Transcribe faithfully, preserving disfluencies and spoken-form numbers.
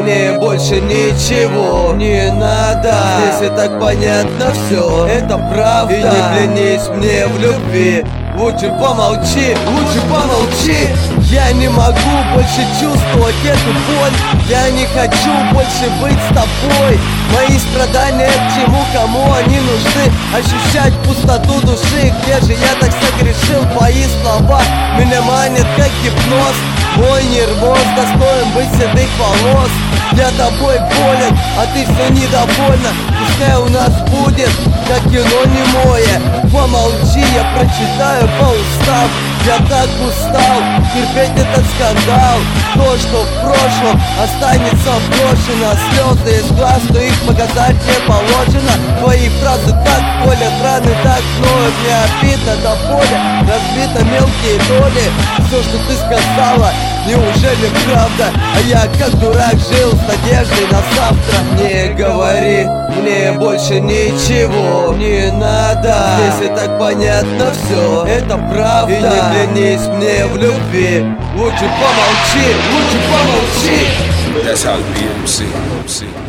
мне больше ничего не надо. Здесь и так понятно все, это правда. И не клянись мне в любви, лучше помолчи, лучше помолчи. Я не могу больше чувствовать эту боль, я не хочу больше быть с тобой. Мои страдания к чему, кому они нужны? Ощущать пустоту души, где же я так согрешил? Твои слова меня манят как гипноз. Мой нервоз достоин быть седых волос. Я тобой болен, а ты все недовольна. Пускай у нас будет, как кино немое. Помолчи, я прочитаю по устав. Я так устал терпеть этот скандал. То, что в прошлом останется брошено. Слезы из глаз, но их показать не положено. Твои фразы так болят, раны так ноют. Мне обидно до боли, разбито мелкие доли. Все, что ты сказала, неужели правда? А я как дурак жил с надеждой на завтра. Не говори мне больше ничего не надо. Здесь и так понятно все, это правда. И не клянись мне в любви, лучше помолчи, лучше помолчи. That's how it be, M C.